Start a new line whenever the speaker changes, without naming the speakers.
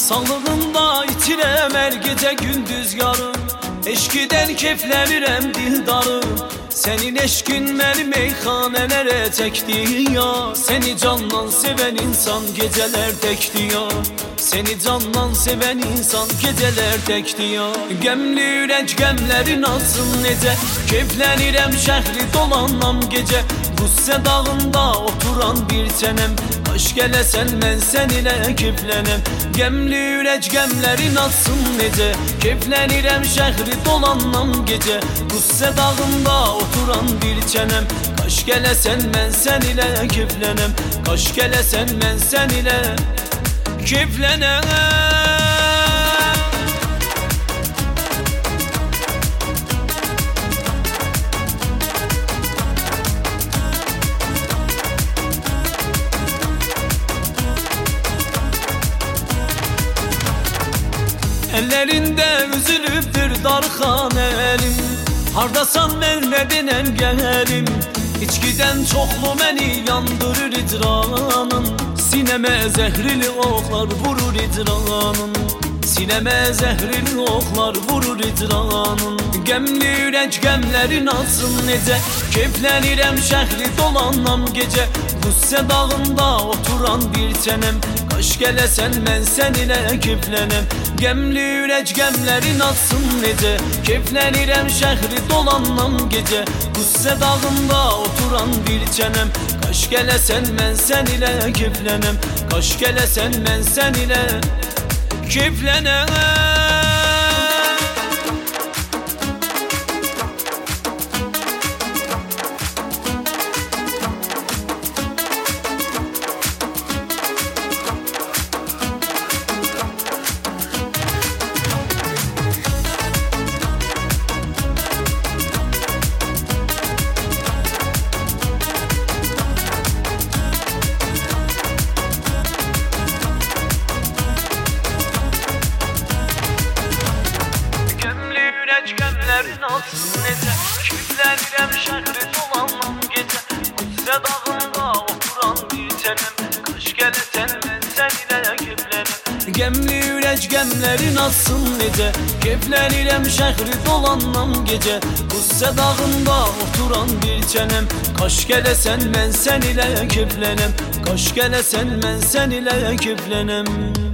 Sağlığında itirem her gece gündüz yarım. Eşkiden keyflenirem dildarım. Senin eşkin beni meyhanelere çekti ya. Seni candan seven insan geceler tekti ya. Seni candan seven insan geceler tekti ya. Gemli yürek gemlerin alsın nece. Keyflenirem şehri dolanam gece. Gusse dağında oturan bir çenem. Hoş gelesen ben seninle keyflenem. Gemli yürek gemlerin alsın nece. Keyflenirem şehri dolanam gece. Gusse dağında oturan bir çenem. Kaş gelesen ben seninle keyflenem. Kaş gelesen ben seninle keyflenem. Ellerinde üzülüptür darxan elim. Hardasan vermedin gelim. İçkiden çoklu beni yandırır icranın. Sineme zehrili oklar vurur icranın. Sineme zehrili oklar vurur icranın. Gemli yürek gemlerin alsın nece. Keyflenirem şehri dolanam gece. Gusse dağında oturan bir çenem. Kaş gelesen ben seninle keyflenem. Gemli yürek gemlerin alsın nece. Keyflenirem şehri dolanam gece. Gusse dağında oturan bir çenem. Kaş gelesen ben seninle keyflenem. Kaş gelesen ben seninle keyflenem. Gemlerin alsın nece. Keyflenirem şehri dolanam gece. Gusse dağında oturan bir çenem. Kaş gelesen ben seninle keyflenem. Gemli yürek gemlerin alsın nece. Keyflenirem şehri dolanam gece. Gusse dağında oturan bir çenem. Kaş gelesen ben seninle keyflenem. Kaş gelesen ben seninle keyflenem.